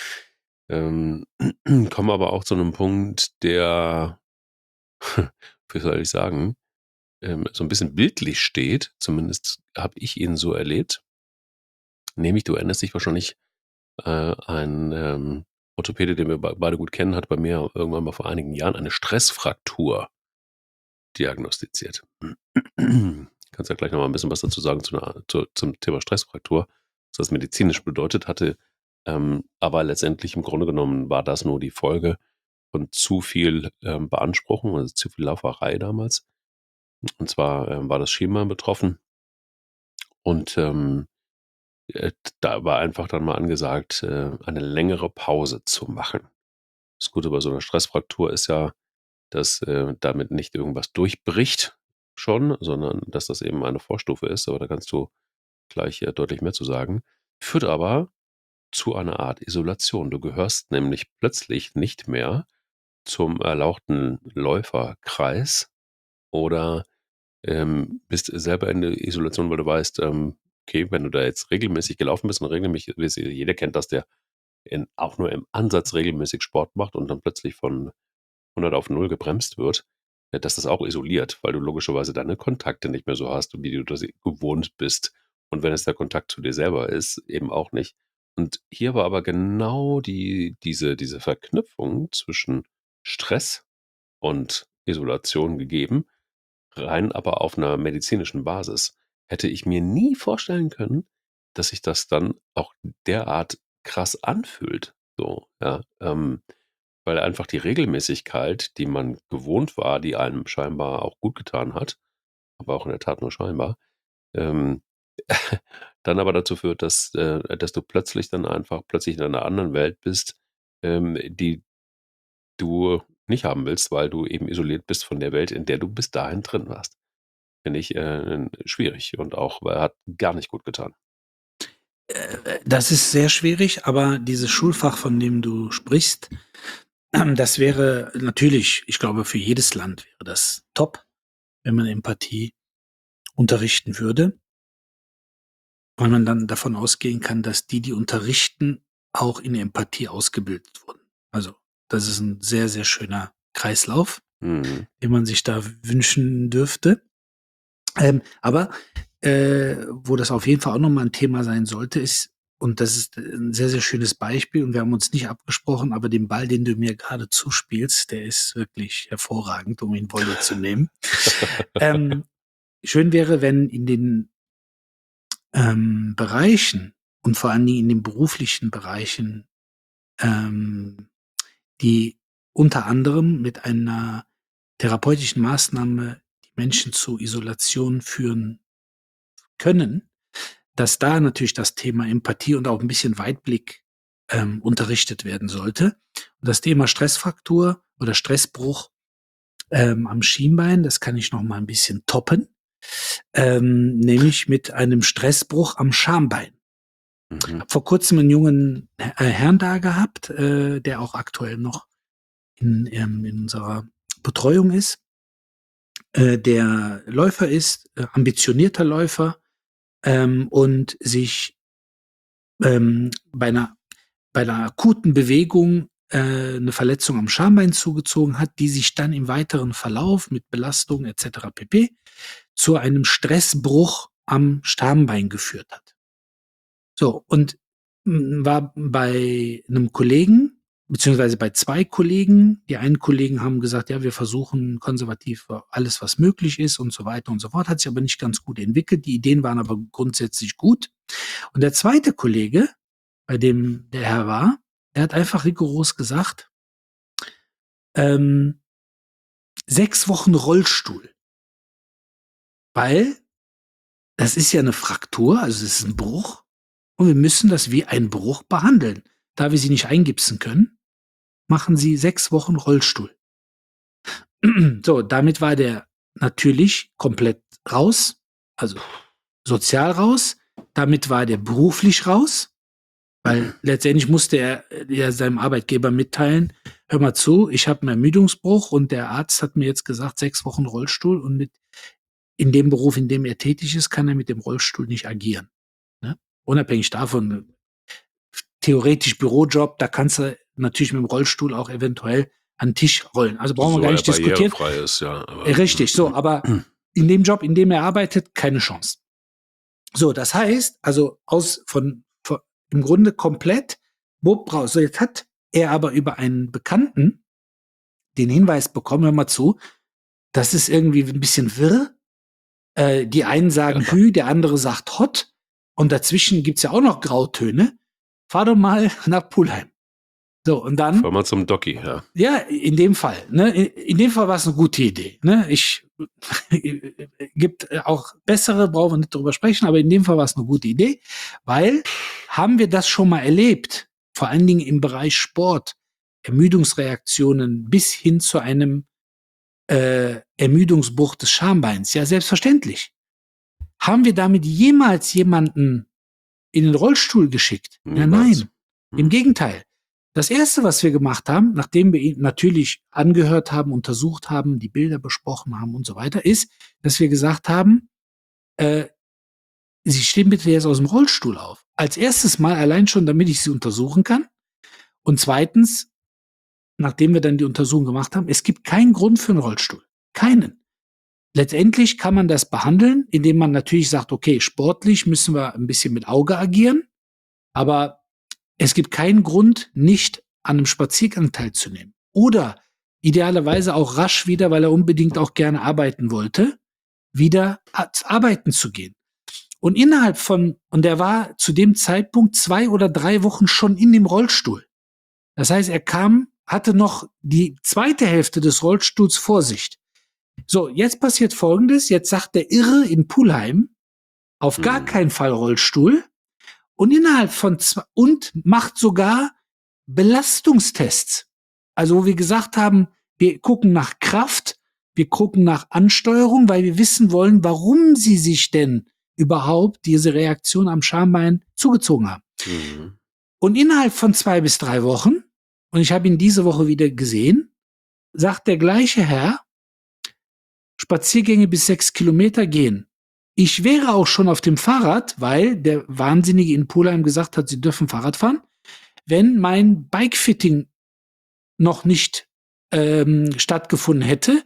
Kommen aber auch zu einem Punkt, der, wie soll ich sagen, so ein bisschen bildlich steht. Zumindest habe ich ihn so erlebt. Nämlich, du erinnerst dich wahrscheinlich, ein Orthopäde, den wir beide gut kennen, hat bei mir irgendwann mal vor einigen Jahren eine Stressfraktur diagnostiziert. Kannst ja gleich noch mal ein bisschen was dazu sagen zum Thema Stressfraktur, was das medizinisch bedeutet hatte. Aber letztendlich im Grunde genommen war das nur die Folge von zu viel Beanspruchung, also zu viel Lauferei damals. Und zwar war das Schienbein betroffen und da war einfach dann mal angesagt, eine längere Pause zu machen. Das Gute bei so einer Stressfraktur ist ja, dass damit nicht irgendwas durchbricht schon, sondern dass das eben eine Vorstufe ist, aber da kannst du gleich deutlich mehr zu sagen. Führt aber zu einer Art Isolation. Du gehörst nämlich plötzlich nicht mehr zum erlauchten Läuferkreis oder bist selber in der Isolation, weil du weißt, okay, wenn du da jetzt regelmäßig gelaufen bist und regelmäßig, jeder kennt das, der auch nur im Ansatz regelmäßig Sport macht und dann plötzlich von 100 auf 0 gebremst wird, dass das auch isoliert, weil du logischerweise deine Kontakte nicht mehr so hast, wie du das gewohnt bist. Und wenn es der Kontakt zu dir selber ist, eben auch nicht. Und hier war aber genau diese Verknüpfung zwischen Stress und Isolation gegeben, rein aber auf einer medizinischen Basis. Hätte ich mir nie vorstellen können, dass sich das dann auch derart krass anfühlt. So, ja. Weil einfach die Regelmäßigkeit, die man gewohnt war, die einem scheinbar auch gut getan hat, aber auch in der Tat nur scheinbar, ähm, dann aber dazu führt, dass du plötzlich in einer anderen Welt bist, die du nicht haben willst, weil du eben isoliert bist von der Welt, in der du bis dahin drin warst. Finde ich schwierig und auch hat gar nicht gut getan. Das ist sehr schwierig, aber dieses Schulfach, von dem du sprichst, das wäre natürlich, ich glaube, für jedes Land wäre das top, wenn man Empathie unterrichten würde, weil man dann davon ausgehen kann, dass die unterrichten, auch in Empathie ausgebildet wurden. Also, das ist ein sehr, sehr schöner Kreislauf, Mhm. den man sich da wünschen dürfte. Aber wo das auf jeden Fall auch nochmal ein Thema sein sollte, ist, und das ist ein sehr, sehr schönes Beispiel, und wir haben uns nicht abgesprochen, aber den Ball, den du mir gerade zuspielst, der ist wirklich hervorragend, um ihn Volley zu nehmen. Schön wäre, wenn in den Bereichen und vor allen Dingen in den beruflichen Bereichen, die unter anderem mit einer therapeutischen Maßnahme die Menschen zu Isolation führen können, dass da natürlich das Thema Empathie und auch ein bisschen Weitblick unterrichtet werden sollte. Und das Thema Stressfraktur oder Stressbruch am Schienbein, das kann ich noch mal ein bisschen toppen, nämlich mit einem Stressbruch am Schambein. Mhm. Hab vor kurzem einen jungen Herrn da gehabt, der auch aktuell noch in unserer Betreuung ist, der Läufer ist, ambitionierter Läufer, und sich bei einer akuten Bewegung 'ne Verletzung am Schambein zugezogen hat, die sich dann im weiteren Verlauf mit Belastung et cetera pp. Zu einem Stressbruch am Schambein geführt hat. So, und war bei einem Kollegen, beziehungsweise bei 2 Kollegen. Die einen Kollegen haben gesagt: „Ja, wir versuchen konservativ alles, was möglich ist“ und so weiter und so fort. Hat sich aber nicht ganz gut entwickelt. Die Ideen waren aber grundsätzlich gut. Und der zweite Kollege, bei dem der Herr war, der hat einfach rigoros gesagt, 6 Wochen Rollstuhl, weil das ist ja eine Fraktur, also es ist ein Bruch und wir müssen das wie ein Bruch behandeln. Da wir sie nicht eingipsen können, machen sie 6 Wochen Rollstuhl. So, damit war der natürlich komplett raus, also sozial raus. Damit war der beruflich raus. Weil letztendlich musste er ja seinem Arbeitgeber mitteilen: „Hör mal zu, ich habe 'n Ermüdungsbruch und der Arzt hat mir jetzt gesagt, 6 Wochen Rollstuhl und in dem Beruf, in dem er tätig ist, kann er mit dem Rollstuhl nicht agieren“, ne? Unabhängig davon, theoretisch Bürojob, da kannst du natürlich mit dem Rollstuhl auch eventuell an 'n Tisch rollen. Also, brauchen wir So gar er nicht diskutieren. barrierefrei ist, ja. Aber, Richtig, so, aber in dem Job, in dem er arbeitet, keine Chance. So, das heißt, also von im Grunde komplett Bob raus. So, jetzt hat er aber über einen Bekannten den Hinweis bekommen, hör mal zu, das ist irgendwie ein bisschen wirr. Die einen sagen Ja. Hü, der andere sagt Hott und dazwischen gibt's ja auch noch Grautöne. Fahr doch mal nach Pulheim. So, und dann fahr mal zum Doki, ja. ja, in dem Fall, ne? In dem Fall war es eine gute Idee, ne? Gibt auch bessere, brauchen wir nicht drüber sprechen, aber in dem Fall war es eine gute Idee, weil haben wir das schon mal erlebt, vor allen Dingen im Bereich Sport, Ermüdungsreaktionen bis hin zu einem Ermüdungsbruch des Schambeins? Ja, selbstverständlich. Haben wir damit jemals jemanden in den Rollstuhl geschickt? Ja, Niemals. nein. Im Gegenteil. Das Erste, was wir gemacht haben, nachdem wir ihn natürlich angehört haben, untersucht haben, die Bilder besprochen haben und so weiter, ist, dass wir gesagt haben, Sie stehen bitte jetzt aus dem Rollstuhl auf. Als erstes Mal allein schon, damit ich Sie untersuchen kann. Und zweitens, nachdem wir dann die Untersuchung gemacht haben, es gibt keinen Grund für einen Rollstuhl. Keinen. Letztendlich kann man das behandeln, indem man natürlich sagt, okay, sportlich müssen wir ein bisschen mit Auge agieren, aber es gibt keinen Grund, nicht an einem Spaziergang teilzunehmen. Oder idealerweise auch rasch wieder, weil er unbedingt auch gerne arbeiten wollte, wieder arbeiten zu gehen. Und und er war zu dem Zeitpunkt 2 oder 3 Wochen schon in dem Rollstuhl. Das heißt, er hatte noch die zweite Hälfte des Rollstuhls vor sich. So, jetzt passiert Folgendes. Jetzt sagt der Irre in Pulheim, auf gar keinen Fall Rollstuhl. Und und macht sogar Belastungstests. Also, wo wir gesagt haben, wir gucken nach Kraft, wir gucken nach Ansteuerung, weil wir wissen wollen, warum sie sich denn überhaupt diese Reaktion am Schambein zugezogen haben. Mhm. Und innerhalb von 2 bis 3 Wochen, und ich habe ihn diese Woche wieder gesehen, sagt der gleiche Herr, Spaziergänge bis 6 Kilometer gehen. Ich wäre auch schon auf dem Fahrrad, weil der Wahnsinnige in Pulheim gesagt hat, sie dürfen Fahrrad fahren, wenn mein Bikefitting noch nicht stattgefunden hätte,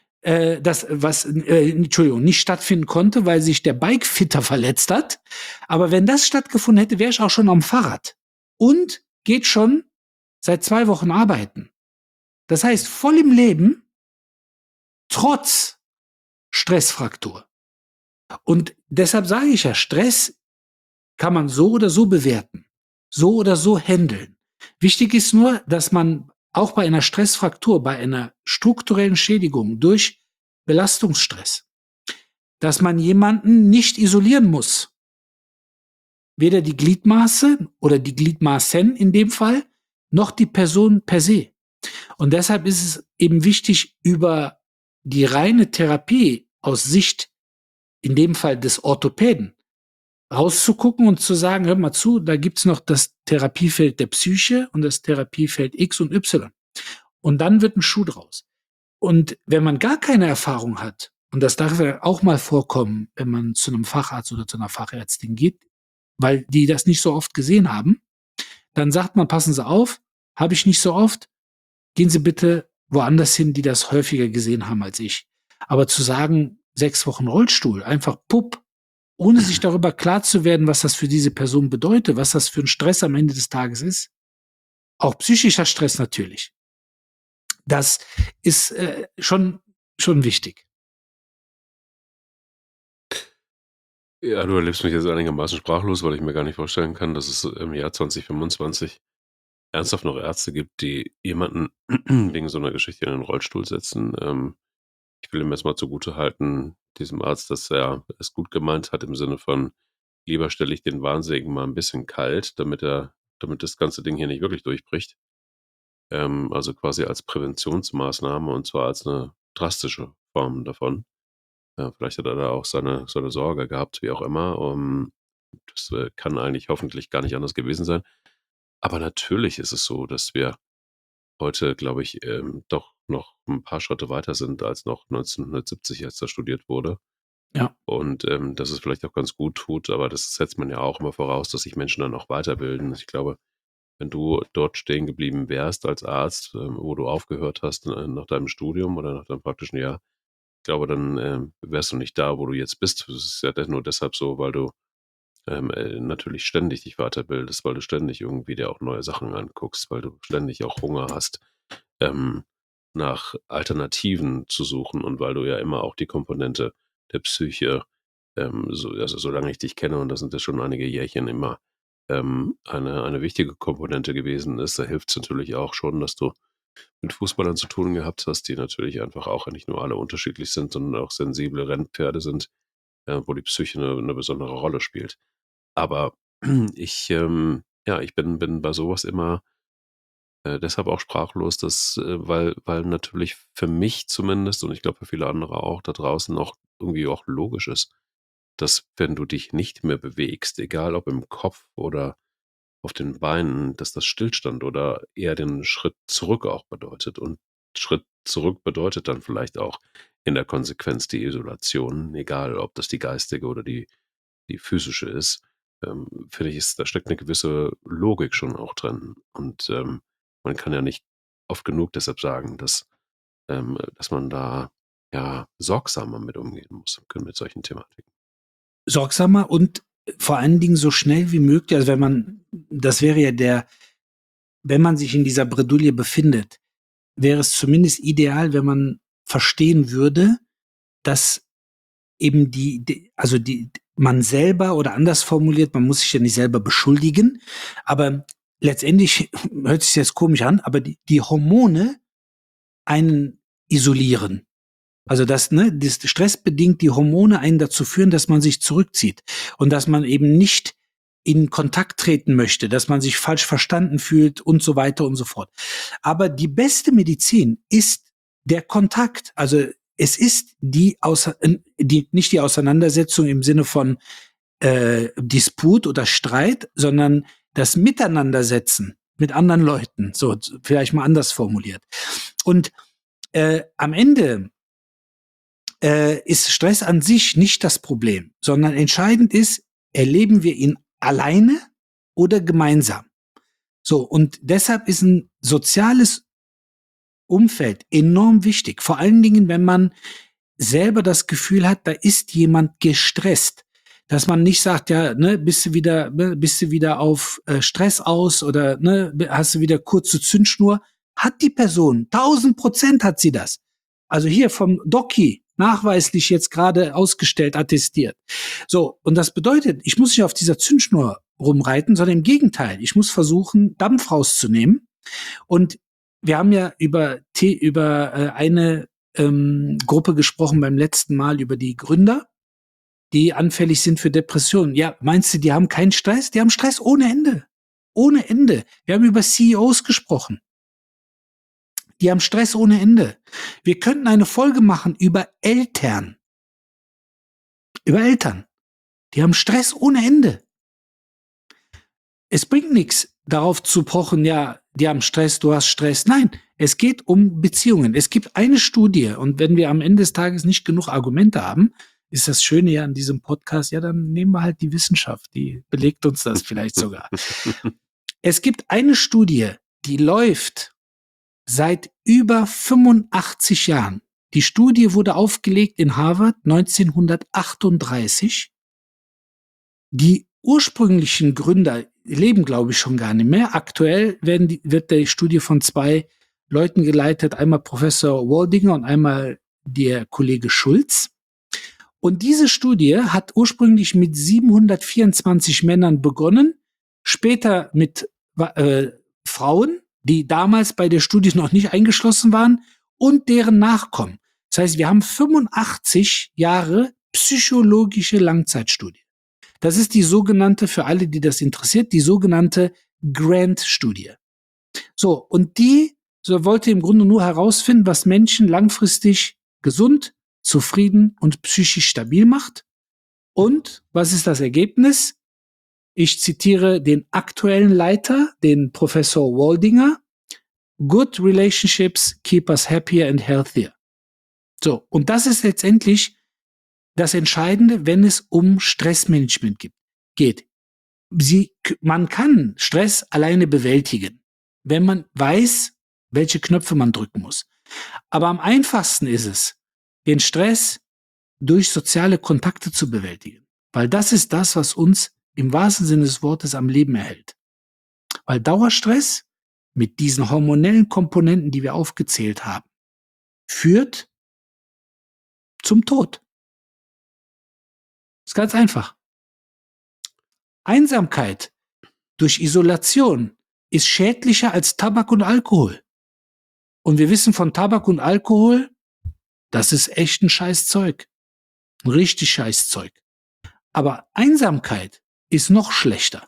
nicht stattfinden konnte, weil sich der Bikefitter verletzt hat. Aber wenn das stattgefunden hätte, wäre ich auch schon am Fahrrad. Und geht schon seit 2 Wochen arbeiten. Das heißt, voll im Leben, trotz Stressfraktur. Und deshalb sage ich ja, Stress kann man so oder so bewerten, so oder so handeln. Wichtig ist nur, dass man auch bei einer Stressfraktur, bei einer strukturellen Schädigung durch Belastungsstress, dass man jemanden nicht isolieren muss. Weder die Gliedmaße oder die Gliedmaßen in dem Fall, noch die Person per se. Und deshalb ist es eben wichtig, über die reine Therapie aus Sicht, in dem Fall des Orthopäden, rauszugucken und zu sagen, hör mal zu, da gibt's noch das Therapiefeld der Psyche und das Therapiefeld X und Y. Und dann wird ein Schuh draus. Und wenn man gar keine Erfahrung hat, und das darf ja auch mal vorkommen, wenn man zu einem Facharzt oder zu einer Fachärztin geht, weil die das nicht so oft gesehen haben, dann sagt man, passen Sie auf, habe ich nicht so oft, gehen Sie bitte woanders hin, die das häufiger gesehen haben als ich. Aber zu sagen, 6 Wochen Rollstuhl, einfach pupp, ohne sich darüber klar zu werden, was das für diese Person bedeutet, was das für ein Stress am Ende des Tages ist, auch psychischer Stress natürlich. Das ist schon wichtig. Ja, du erlebst mich jetzt einigermaßen sprachlos, weil ich mir gar nicht vorstellen kann, dass es im Jahr 2025 ernsthaft noch Ärzte gibt, die jemanden wegen so einer Geschichte in den Rollstuhl setzen. Ich will ihm erst mal zugutehalten, diesem Arzt, dass er es gut gemeint hat im Sinne von: „Lieber stelle ich den Wahnsinnigen mal ein bisschen kalt, damit das ganze Ding hier nicht wirklich durchbricht.“ Also quasi als Präventionsmaßnahme und zwar als eine drastische Form davon. Vielleicht hat er da auch seine Sorge gehabt, wie auch immer. Das, kann eigentlich hoffentlich gar nicht anders gewesen sein. Aber natürlich ist es so, dass wir heute, glaube ich, doch noch ein paar Schritte weiter sind als noch 1970, als das studiert wurde. Ja. Und, dass es vielleicht auch ganz gut tut, aber das setzt man ja auch immer voraus, dass sich Menschen dann auch weiterbilden. Ich glaube, wenn du dort stehen geblieben wärst als Arzt, wo du aufgehört hast, nach deinem Studium oder nach deinem praktischen Jahr, ich glaube, dann, wärst du nicht da, wo du jetzt bist. Das ist ja nur deshalb so, weil du, natürlich ständig dich weiterbildest, weil du ständig irgendwie dir auch neue Sachen anguckst, weil du ständig auch Hunger hast, ähm, nach Alternativen zu suchen und weil du ja immer auch die Komponente der Psyche, solange ich dich kenne, und das sind ja schon einige Jährchen, immer, eine wichtige Komponente gewesen ist. Da hilft's natürlich auch schon, dass du mit Fußballern zu tun gehabt hast, die natürlich einfach auch nicht nur alle unterschiedlich sind, sondern auch sensible Rennpferde sind, wo die Psyche eine besondere Rolle spielt. Aber ich bin bei sowas immer, deshalb auch sprachlos, weil natürlich für mich zumindest und ich glaube für viele andere auch da draußen auch irgendwie auch logisch ist, dass wenn du dich nicht mehr bewegst, egal ob im Kopf oder auf den Beinen, dass das Stillstand oder eher den Schritt zurück auch bedeutet. Und Schritt zurück bedeutet dann vielleicht auch in der Konsequenz die Isolation, egal ob das die geistige oder die die physische ist, finde ich, da steckt eine gewisse Logik schon auch drin. Und man kann ja nicht oft genug deshalb sagen, dass man da ja sorgsamer mit umgehen muss mit solchen Thematiken. Sorgsamer und vor allen Dingen so schnell wie möglich. Also das wäre ja wenn man sich in dieser Bredouille befindet, wäre es zumindest ideal, wenn man verstehen würde, dass eben man selber, oder anders formuliert, man muss sich ja nicht selber beschuldigen, aber letztendlich hört sich jetzt komisch an, aber die Hormone einen isolieren. Also das stressbedingt die Hormone einen dazu führen, dass man sich zurückzieht und dass man eben nicht in Kontakt treten möchte, dass man sich falsch verstanden fühlt und so weiter und so fort. Aber die beste Medizin ist der Kontakt. Also es ist nicht die Auseinandersetzung im Sinne von Disput oder Streit, sondern das Miteinandersetzen mit anderen Leuten. So, vielleicht mal anders formuliert. Und am Ende ist Stress an sich nicht das Problem, sondern entscheidend ist, erleben wir ihn alleine oder gemeinsam. So, und deshalb ist ein soziales Umfeld enorm wichtig. Vor allen Dingen, wenn man selber das Gefühl hat, da ist jemand gestresst. Dass man nicht sagt, ja, bist du wieder auf Stress aus oder hast du wieder kurze Zündschnur. Hat die Person, 1000% hat sie das. Also hier vom Doki, nachweislich jetzt gerade ausgestellt, attestiert. So, und das bedeutet, ich muss nicht auf dieser Zündschnur rumreiten, sondern im Gegenteil. Ich muss versuchen, Dampf rauszunehmen. Und wir haben ja über eine Gruppe gesprochen beim letzten Mal, über die Gründer, die anfällig sind für Depressionen. Ja, meinst du, die haben keinen Stress? Die haben Stress ohne Ende. Ohne Ende. Wir haben über CEOs gesprochen. Die haben Stress ohne Ende. Wir könnten eine Folge machen über Eltern. Über Eltern. Die haben Stress ohne Ende. Es bringt nichts, darauf zu pochen, ja, die haben Stress, du hast Stress. Nein, es geht um Beziehungen. Es gibt eine Studie, und wenn wir am Ende des Tages nicht genug Argumente haben, ist das Schöne ja an diesem Podcast, ja, dann nehmen wir halt die Wissenschaft, die belegt uns das vielleicht sogar. Es gibt eine Studie, die läuft seit über 85 Jahren. Die Studie wurde aufgelegt in Harvard 1938. Die ursprünglichen Gründer leben, glaube ich, schon gar nicht mehr. Aktuell wird die Studie von 2 Leuten geleitet, einmal Professor Waldinger und einmal der Kollege Schulz. Und diese Studie hat ursprünglich mit 724 Männern begonnen, später mit Frauen, die damals bei der Studie noch nicht eingeschlossen waren, und deren Nachkommen. Das heißt, wir haben 85 Jahre psychologische Langzeitstudie. Das ist die sogenannte, für alle, die das interessiert, die sogenannte Grant-Studie. So, und die wollte im Grunde nur herausfinden, was Menschen langfristig gesund, zufrieden und psychisch stabil macht. Und was ist das Ergebnis? Ich zitiere den aktuellen Leiter, den Professor Waldinger. Good relationships keep us happier and healthier. So, und das ist letztendlich das Entscheidende, wenn es um Stressmanagement geht. Man kann Stress alleine bewältigen, wenn man weiß, welche Knöpfe man drücken muss. Aber am einfachsten ist es, den Stress durch soziale Kontakte zu bewältigen. Weil das ist das, was uns im wahrsten Sinne des Wortes am Leben erhält. Weil Dauerstress mit diesen hormonellen Komponenten, die wir aufgezählt haben, führt zum Tod. Ist ganz einfach. Einsamkeit durch Isolation ist schädlicher als Tabak und Alkohol. Und wir wissen von Tabak und Alkohol, das ist echt ein Scheißzeug. Ein richtig Scheißzeug. Aber Einsamkeit ist noch schlechter.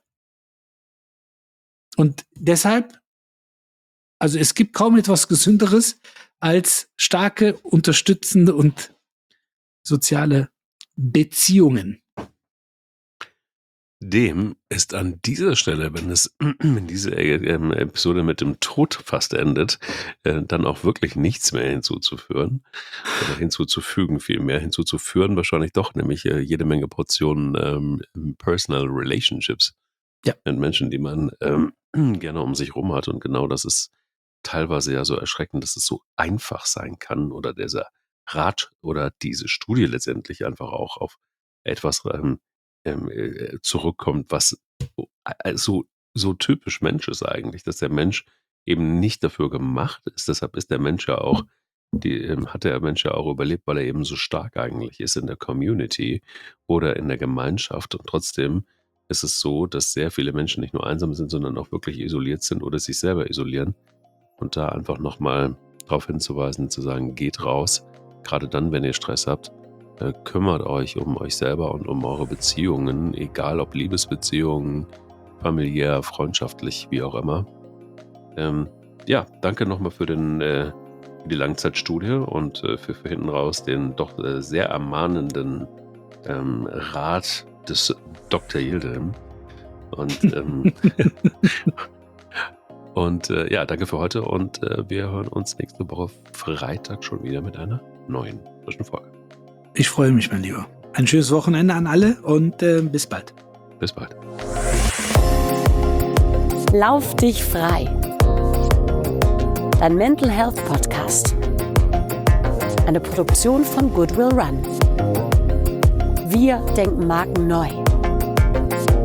Und deshalb, also es gibt kaum etwas Gesünderes als starke, unterstützende und soziale Beziehungen. dem ist an dieser Stelle, wenn diese Episode mit dem Tod fast endet, dann auch wirklich nichts mehr hinzuzufügen vielmehr hinzuzuführen wahrscheinlich doch, nämlich jede Menge Portionen Personal Relationships mit Menschen, die man gerne um sich rum hat. Und genau das ist teilweise ja so erschreckend, dass es so einfach sein kann oder dieser Rat oder diese Studie letztendlich einfach auch auf etwas zurückkommt, was so typisch Mensch ist eigentlich, dass der Mensch eben nicht dafür gemacht ist. Deshalb ist der Mensch ja auch, hat der Mensch ja auch überlebt, weil er eben so stark eigentlich ist in der Community oder in der Gemeinschaft. Und trotzdem ist es so, dass sehr viele Menschen nicht nur einsam sind, sondern auch wirklich isoliert sind oder sich selber isolieren. Und da einfach nochmal darauf hinzuweisen, zu sagen, geht raus, gerade dann, wenn ihr Stress habt, kümmert euch um euch selber und um eure Beziehungen, egal ob Liebesbeziehungen, familiär, freundschaftlich, wie auch immer. Danke nochmal für die Langzeitstudie und für hinten raus den doch sehr ermahnenden Rat des Dr. Yildirim. Und danke für heute und wir hören uns nächste Woche Freitag schon wieder mit einer neuen, frischen Folge. Ich freue mich, mein Lieber. Ein schönes Wochenende an alle und bis bald. Bis bald. Lauf dich frei. Dein Mental Health Podcast. Eine Produktion von Good Will Run. Wir denken Marken neu.